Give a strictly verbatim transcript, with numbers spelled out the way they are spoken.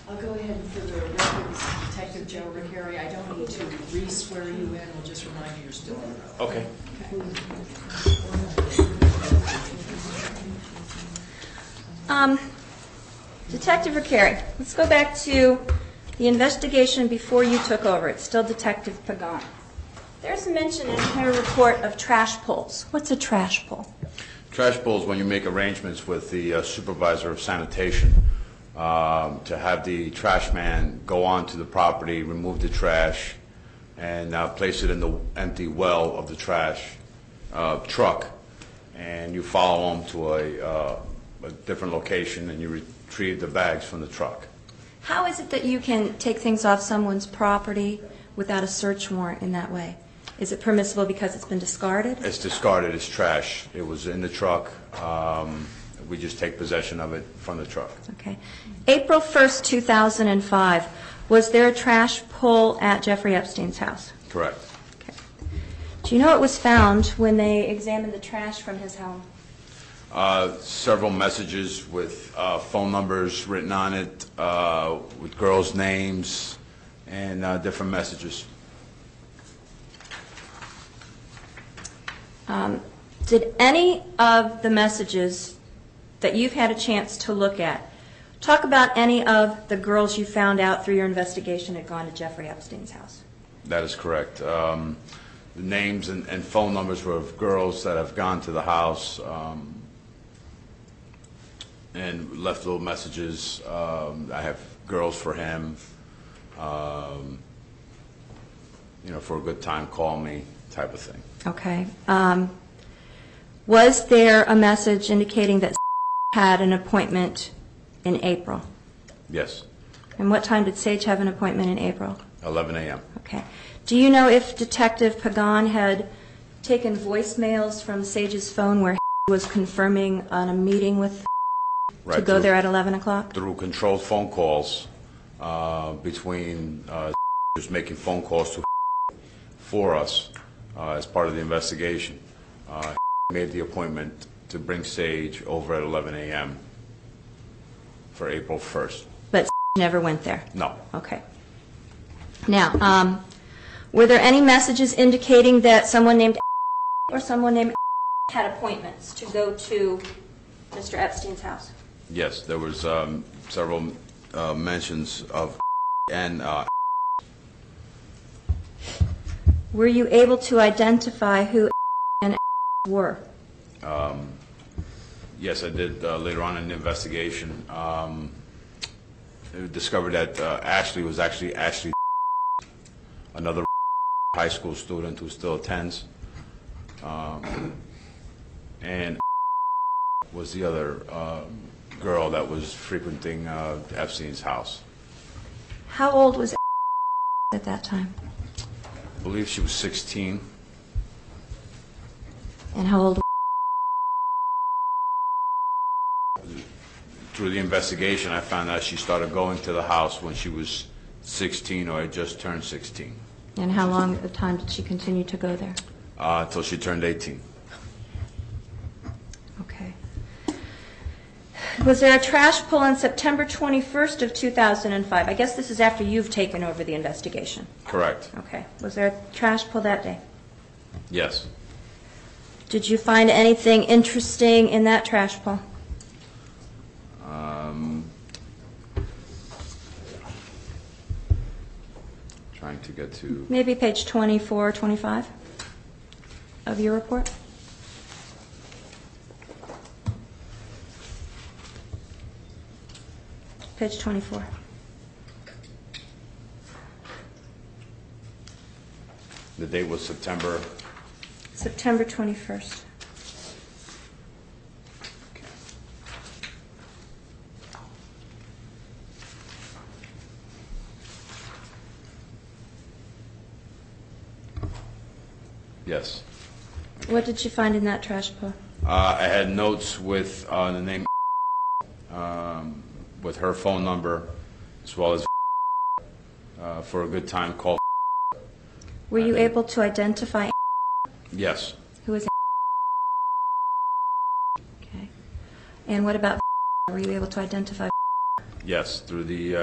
I'll go ahead and for the record, this is Detective Joe Ricari. I don't need to re-swear you in. We'll just remind you you're still on the road. Okay. Um, Detective Ricari, let's go back to the investigation before you took over. It's still Detective Pagan. There's a mention in her report of trash pulls. What's a trash pull? Trash pulls when you make arrangements with the uh, supervisor of sanitation um, to have the trash man go onto the property, remove the trash, and uh, place it in the empty well of the trash uh, truck, and you follow them to a, uh, a different location and you retrieve the bags from the truck. How is it that you can take things off someone's property without a search warrant in that way? Is it permissible because it's been discarded? It's discarded, it's trash. It was in the truck. Um, we just take possession of it from the truck. Okay. April first, two thousand five, was there a trash pull at Jeffrey Epstein's house? Correct. Okay. Do you know what was found when they examined the trash from his home? Uh, several messages with uh, phone numbers written on it, uh, with girls' names, and uh, different messages. Um, did any of the messages that you've had a chance to look at talk about any of the girls you found out through your investigation had gone to Jeffrey Epstein's house? That is correct. Um, the names and, and phone numbers were of girls that have gone to the house um, and left little messages. Um, I have girls for him, um, you know, for a good time, call me type of thing. Okay. Um, was there a message indicating that had an appointment in April? Yes, And what time did Sage have an appointment in April? eleven a m Okay. Do you know if Detective Pagan had taken voicemails from Sage's phone where he was confirming on a meeting with Right, to go through- there at eleven o'clock? Through controlled phone calls uh, between uh, just making phone calls to for us uh, as part of the investigation. Uh, made the appointment to bring Sage over at eleven a m for April first. But never went there? No. Okay. Now, um, were there any messages indicating that someone named or someone named had appointments to go to Mister Epstein's house? Yes, there was um, several uh, mentions of and uh, Were you able to identify who and were? Um, yes, I did uh, later on in the investigation. Um, I discovered that uh, Ashley was actually Ashley, another high school student who still attends, um, and was the other uh, girl that was frequenting uh, Epstein's house. How old was at that time? I believe she was sixteen. And how old? Through the investigation, I found out she started going to the house when she was sixteen or had just turned sixteen, And how long at the time did she continue to go there? uh, until she turned eighteen. Okay. Was there a trash pull on September twenty-first of two thousand five? I guess this is after you've taken over the investigation. Correct. Okay. Was there a trash pull that day? Yes. Did you find anything interesting in that trash pull? Um, trying to get to, Maybe page twenty-four, twenty-five of your report? Page twenty-four. the date was September. September twenty-first. Yes. What did you find in that trash pull? Uh, I had notes with uh, the name, um, with her phone number, as well as uh, for a good time call. Were you able to identify Yes. who was? Okay. And what about? Were you able to identify? Yes, through the uh,